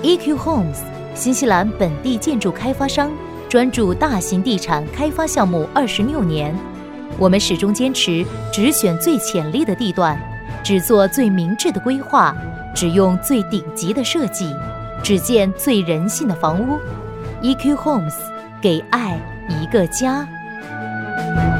EQ Homes 新西兰本地建筑开发商，专注大型地产开发项目26年。我们始终坚持只选最潜力的地段，只做最明智的规划，只用最顶级的设计，只建最人性的房屋。EQ Homes 给爱一个家。